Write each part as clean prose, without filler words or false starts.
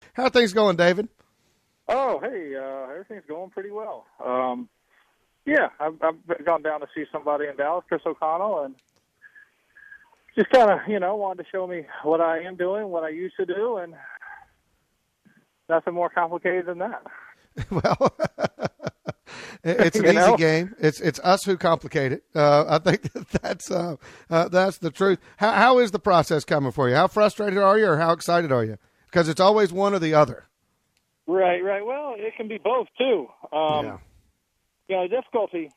How are things going, David? Oh, hey, everything's going pretty well. Yeah, I've gone down to see somebody in Dallas, Chris O'Connell, and just kind of, wanted to show me what I am doing, what I used to do, and nothing more complicated than that. Well, it's an easy game. It's us who complicate it. I think that's the truth. How is the process coming for you? How frustrated are you, or how excited are you? Because it's always one or the other. Right. Well, it can be both too. The difficulty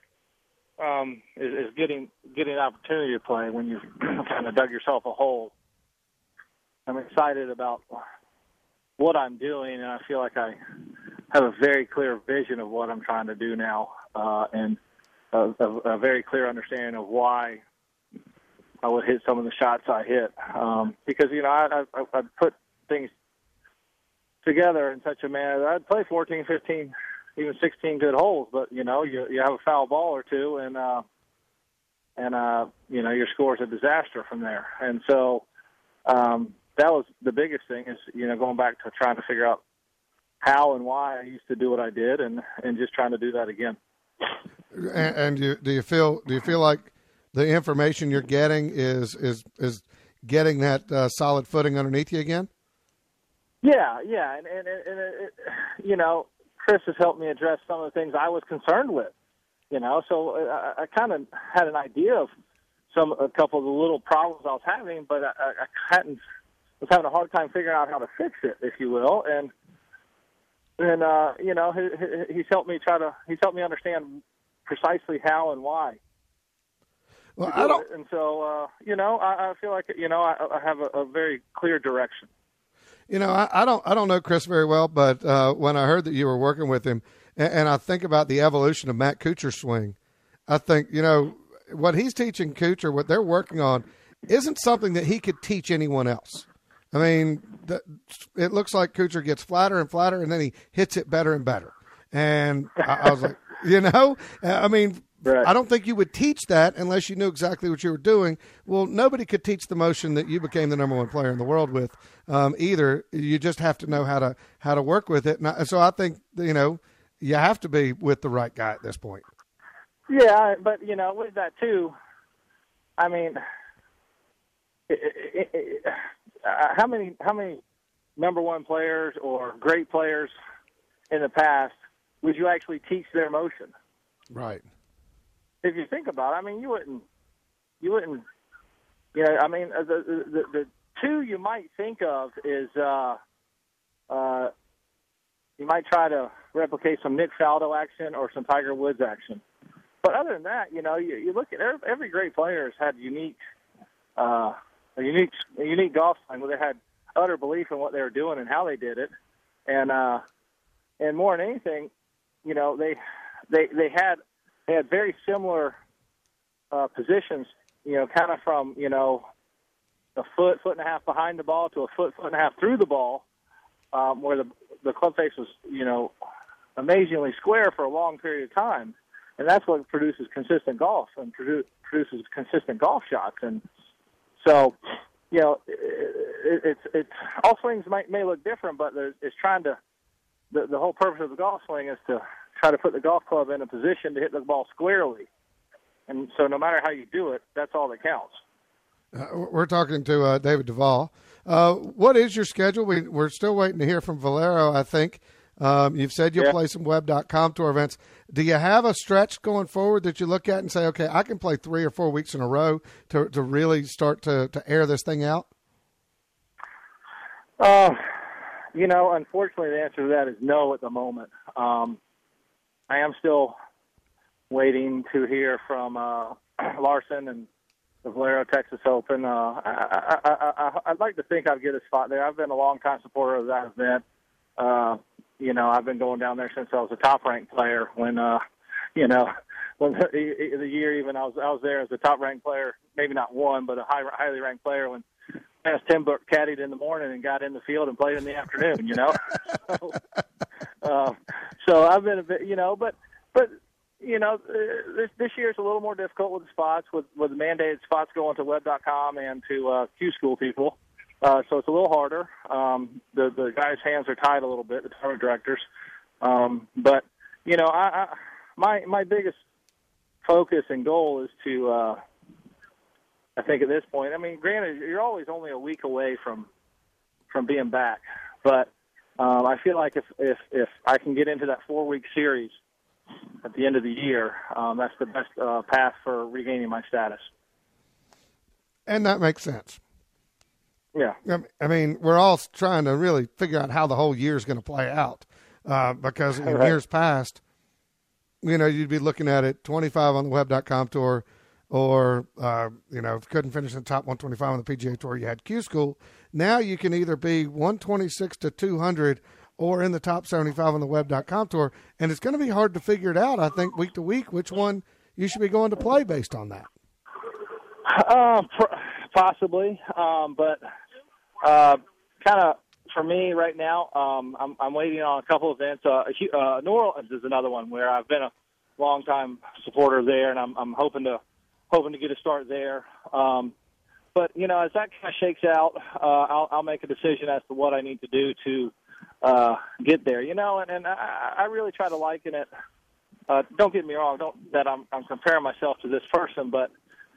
is getting an opportunity to play when you've kind of dug yourself a hole. I'm excited about what I'm doing, and I feel like I have a very clear vision of what I'm trying to do now, and a very clear understanding of why I would hit some of the shots I hit. Because, I've put things together in such a manner that I'd play 14, 15, even 16 good holes, but, you have a foul ball or two, and your score's a disaster from there. And so that was the biggest thing is, going back to trying to figure out how and why I used to do what I did, and just trying to do that again. And do you feel like the information you're getting is getting that solid footing underneath you again? Yeah, and Chris has helped me address some of the things I was concerned with. So I kind of had an idea of a couple of the little problems I was having, but I was having a hard time figuring out how to fix it, if you will, and he's helped me understand precisely how and why. Well, I don't, and so I feel like I have a very clear direction. I don't know Chris very well, but when I heard that you were working with him, and I think about the evolution of Matt Kuchar's swing, I think what he's teaching Kuchar, what they're working on, isn't something that he could teach anyone else. I mean, it looks like Kuchar gets flatter and flatter, and then he hits it better and better. And I was like, I mean, right. I don't think you would teach that unless you knew exactly what you were doing. Well, nobody could teach the motion that you became the number one player in the world with either. You just have to know how to work with it. And so I think, you have to be with the right guy at this point. Yeah, but, with that too, I mean, how many number one players or great players in the past would you actually teach their motion? Right. If you think about it, I mean, you wouldn't, I mean, the two you might think of is, you might try to replicate some Nick Faldo action or some Tiger Woods action. But other than that, you look at every great player has had a unique golf swing where they had utter belief in what they were doing and how they did it, and more than anything, they had very similar positions, kind of from a foot and a half behind the ball to a foot and a half through the ball, where the club face was amazingly square for a long period of time, and that's what produces consistent golf and produces consistent golf shots. And so, it's all swings may look different, but it's trying to the whole purpose of the golf swing is to try to put the golf club in a position to hit the ball squarely. And so no matter how you do it, that's all that counts. We're talking to David Duval. What is your schedule? We're still waiting to hear from Valero, I think. You've said you'll play some Web.com tour events. Do you have a stretch going forward that you look at and say, okay, I can play 3 or 4 weeks in a row to really start to air this thing out? Unfortunately, the answer to that is no at the moment. I am still waiting to hear from Larson and the Valero Texas Open. I'd like to think I'd get a spot there. I've been a long-time supporter of that event. I've been going down there since I was a top-ranked player. When the year even I was there as a top-ranked player, maybe not one, but a highly ranked player when Tim Book caddied in the morning and got in the field and played in the afternoon. So I've been a bit, but this year's a little more difficult with the spots, with the mandated spots going to Web.com and to Q School people. So it's a little harder. The guys' hands are tied a little bit, the tournament directors. But my biggest focus and goal is to, I think at this point, I mean, granted, you're always only a week away from being back, but I feel like if I can get into that 4-week series at the end of the year, that's the best path for regaining my status. And that makes sense. Yeah. I mean, we're all trying to really figure out how the whole year is going to play out because in years past, you'd be looking at it 25 on the web.com tour or, if you couldn't finish in the top 125 on the PGA Tour, you had Q School. Now you can either be 126 to 200 or in the top 75 on the web.com tour, and it's going to be hard to figure it out, I think, week to week, which one you should be going to play based on that. Possibly, but kind of for me right now, I'm waiting on a couple events. New Orleans is another one where I've been a long-time supporter there, and I'm hoping to get a start there. But as that kind of shakes out, I'll make a decision as to what I need to do to get there. And I really try to liken it. Don't get me wrong, that I'm comparing myself to this person, but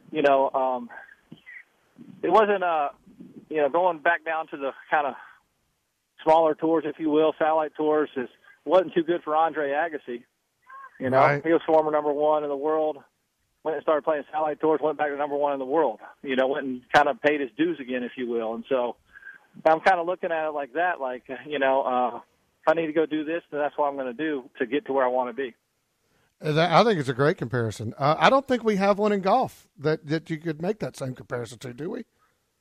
it wasn't, going back down to the kind of smaller tours, if you will, satellite tours, wasn't too good for Andre Agassi. Right. He was former number one in the world, went and started playing satellite tours, went back to number one in the world, went and kind of paid his dues again, if you will. And so I'm kind of looking at it like that, if I need to go do this, then that's what I'm going to do to get to where I want to be. I think it's a great comparison. I don't think we have one in golf that you could make that same comparison to, do we?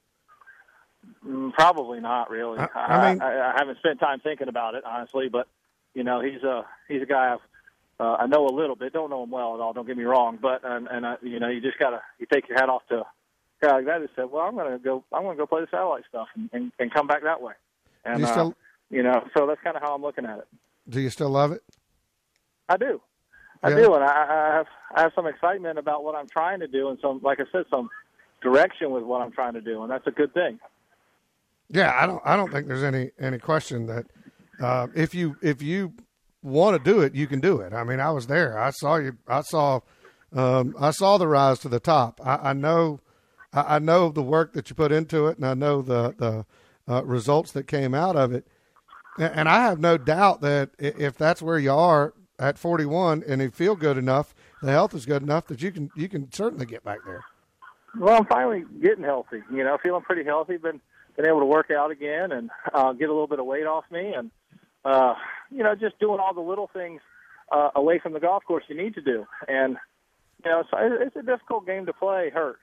Probably not, really. I haven't spent time thinking about it, honestly, but he's a guy I know a little bit. Don't know him well at all. Don't get me wrong, but you just you take your hat off to a guy like that who said, "Well, I'm going to go play the satellite stuff and come back that way." And so that's kind of how I'm looking at it. Do you still love it? I do. Yeah. I do, and I have some excitement about what I'm trying to do, and some direction with what I'm trying to do, and that's a good thing. Yeah, I don't think there's any question that if you want to do it, you can do it. I mean, I was there. I saw you. I saw the rise to the top. I know the work that you put into it, and I know the results that came out of it. And I have no doubt that if that's where you are at 41 and you feel good enough, the health is good enough that you can certainly get back there. Well, I'm finally getting healthy. Feeling pretty healthy. Been able to work out again and get a little bit of weight off me, and just doing all the little things away from the golf course you need to do. And so it's a difficult game to play hurt.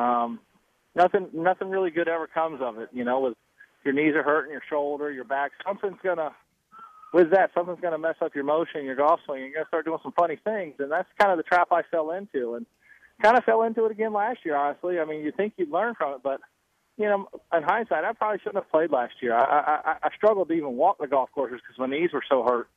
Nothing really good ever comes of it. With your knees are hurting, your shoulder, your back, something's gonna mess up your motion, your golf swing. You're gonna start doing some funny things, and that's kind of the trap I fell into, and kind of fell into it again last year. Honestly, I mean, you think you'd learn from it, but in hindsight, I probably shouldn't have played last year. I struggled to even walk the golf courses because my knees were so hurt.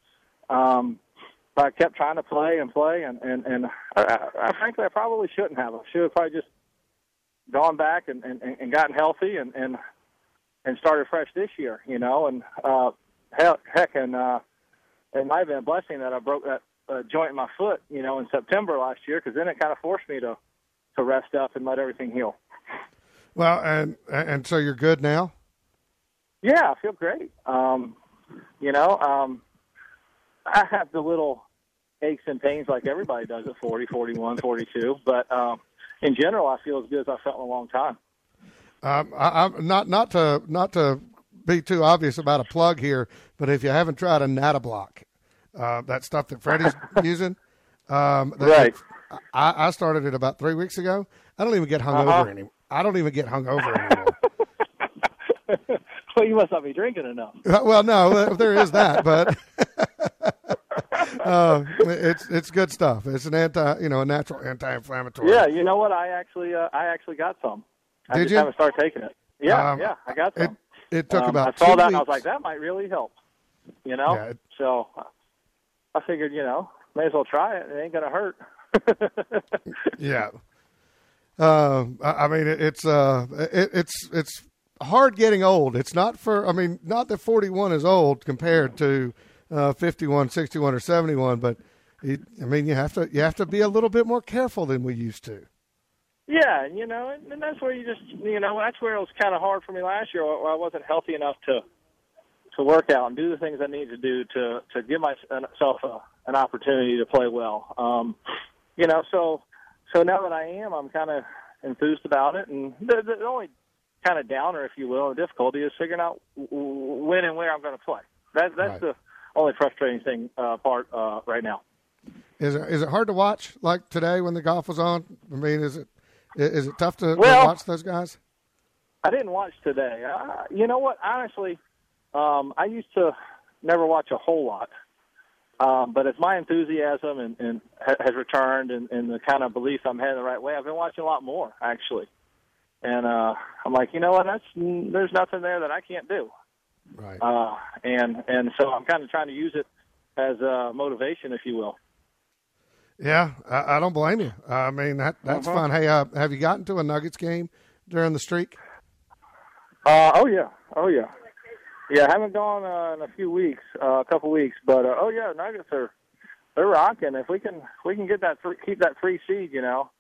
But I kept trying to play, and frankly, I probably shouldn't have. I should have probably just gone back and gotten healthy and started fresh this year, and heck, and it might have been a blessing that I broke that joint in my foot, in September last year, because then it kind of forced me to rest up and let everything heal. Well, and so you're good now? Yeah, I feel great. I have the little aches and pains like everybody does at 40, 41, 42, but in general, I feel as good as I've felt in a long time. I'm not to be too obvious about a plug here, but if you haven't tried a Natablock, that stuff that Freddie's using, right? I started it about 3 weeks ago. I don't even get hungover anymore. I don't even get hungover anymore. Well, you must not be drinking enough. Well, no, there is that, but it's good stuff. It's an a natural anti-inflammatory. Yeah, you know what? I actually got some. I Did just you? haven't started taking it. Yeah, I got some. It took about 2 I saw weeks. that and I was like, that might really help. Yeah, so I figured, may as well try it. It ain't gonna hurt. Yeah. I mean, it's hard getting old. It's not not that 41 is old compared to 51, 61, or 71, but you have to be a little bit more careful than we used to. Yeah, and that's where that's where it was kind of hard for me last year. Where I wasn't healthy enough to work out and do the things I need to do to give myself an opportunity to play well. So now that I am, I'm kind of enthused about it. And the only kind of downer, if you will, or difficulty is figuring out when and where I'm going to play. That's right. The only frustrating thing part right now. Is it hard to watch like today when the golf was on? I mean, is it tough to watch those guys? I didn't watch today. You know what? Honestly, I used to never watch a whole lot. But as my enthusiasm and has returned and the kind of belief I'm heading the right way, I've been watching a lot more, actually. And I'm like, you know what? There's nothing there that I can't do. Right. And so I'm kind of trying to use it as motivation, if you will. Yeah, I don't blame you. I mean, that's fun. Hey, have you gotten to a Nuggets game during the streak? Oh yeah. Yeah, I haven't gone in a few weeks, a couple weeks, but Nuggets they're rocking. If we can get keep that 3 seed,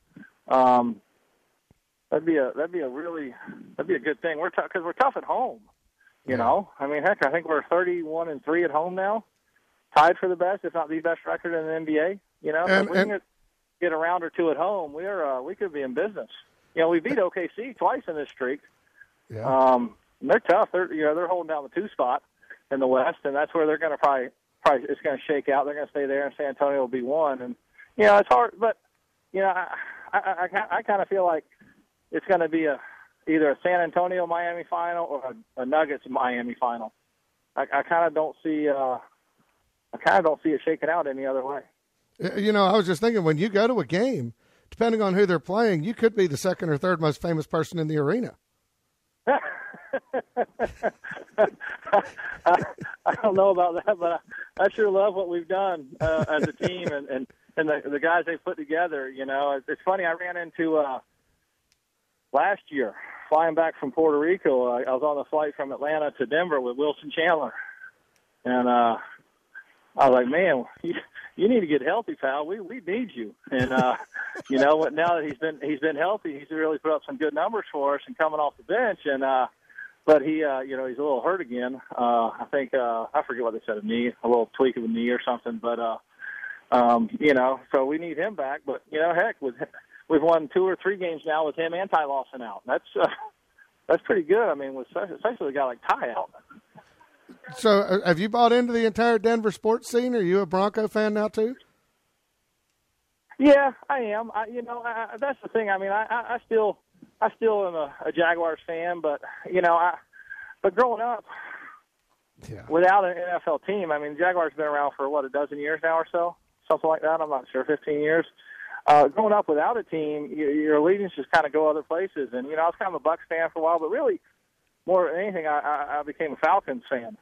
that'd be a good thing. Because we're tough at home, you know. I mean, heck, I think we're 31-3 at home now, tied for the best, if not the best record in the NBA. So if we can get a round or two at home, we could be in business. We beat OKC twice in this streak. Yeah. They're tough. They're holding down the 2 spot in the West, and that's where they're going to probably it's going to shake out. They're going to stay there, and San Antonio will be 1. And it's hard, but I kind of feel like it's going to be either a San Antonio Miami final or a Nuggets Miami final. I kind of don't see it shaking out any other way. I was just thinking when you go to a game, depending on who they're playing, you could be the second or third most famous person in the arena. I don't know about that, but I sure love what we've done as a team and the guys they put together. It's funny. I ran into last year flying back from Puerto Rico. I was on the flight from Atlanta to Denver with Wilson Chandler, and I was like, "Man, you need to get healthy, pal. We need you." And now that he's been healthy, he's really put up some good numbers for us and coming off the bench. And but he, he's a little hurt again. I think I forget what they said, a little tweak of a knee or something. But so we need him back. But heck, we've won 2 or 3 games now with him and Ty Lawson out. That's pretty good. I mean, with especially a guy like Ty out. So, have you bought into the entire Denver sports scene? Are you a Bronco fan now too? Yeah, I am. That's the thing. I mean, I still am a Jaguars fan, but but growing up without an NFL team, I mean, Jaguars have been around for a dozen years now or so, something like that. I'm not sure, 15 years. Growing up without a team, your allegiances kind of go other places, and I was kind of a Bucs fan for a while, but really, more than anything, I became a Falcons fan.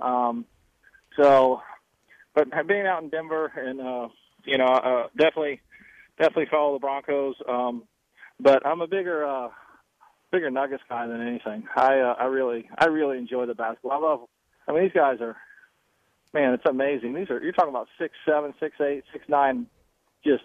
But being out in Denver and definitely follow the Broncos. But I'm a bigger Nuggets guy than anything. I really enjoy the basketball. These guys are, man, it's amazing. You're talking about 6'7", 6'8", 6'9", just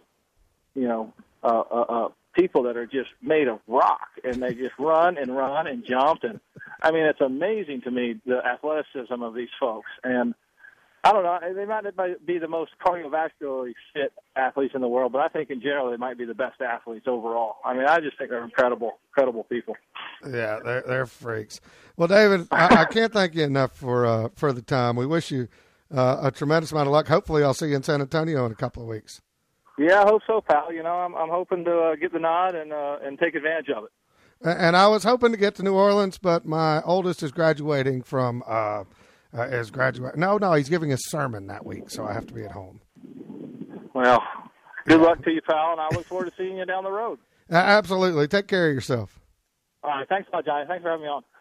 people that are just made of rock, and they just run and jump, and I mean, it's amazing to me, the athleticism of these folks. And I don't know, they might not be the most cardiovascularly fit athletes in the world, but I think in general they might be the best athletes overall. I mean, I just think they're incredible people. Yeah, they're freaks. Well, David, I can't thank you enough for the time. We wish you a tremendous amount of luck. Hopefully I'll see you in San Antonio in a couple of weeks. Yeah, I hope so, pal. I'm hoping to get the nod and take advantage of it. And I was hoping to get to New Orleans, but my oldest is graduating from No, he's giving a sermon that week, so I have to be at home. Well, good luck to you, pal, and I look forward to seeing you down the road. Absolutely. Take care of yourself. All right. Thanks a lot, Johnny. Thanks for having me on.